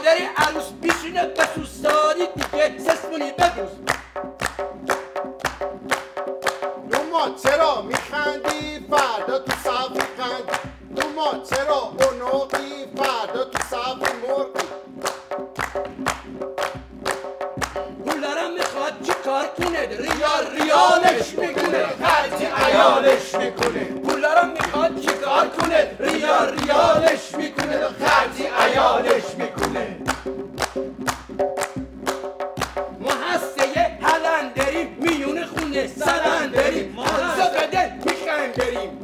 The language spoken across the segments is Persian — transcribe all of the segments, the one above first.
مادری عروس بیشینه بسوستانی دیگه سسمونی بدوز. دوما چرا میخندی فردا تو صف میخندی؟ دوما چرا اونوقی فردا تو صف مرغی؟ پولارم میخواد چی کار کنه؟ ریالش میکنه، خرجی عیالش میکنه. پولارم میخواد چی کار کنه؟ ریالش میکنه، خرجی عیالش میکنه. ما هسته هلندریم میون خونه سلندریم، عروسا بده میخندریم.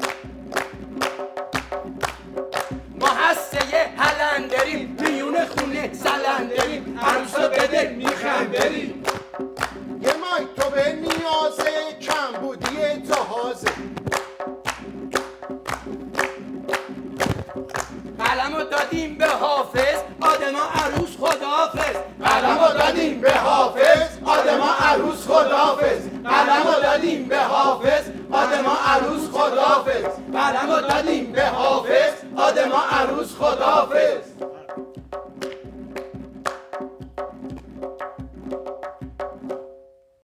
ما هسته هلندریم میون خونه سلندریم، عروسا بده میخندریم. یه مکتوب نیازه کم بودی جهازه. قلمو دادیم به حافظ آدما عروس خداحافظ. قلمو دادیم به حافظ آدما عروس خداحافظ. قلمو دادیم به حافظ آدما عروس خداحافظ. قلمو دادیم به حافظ آدما عروس خداحافظ.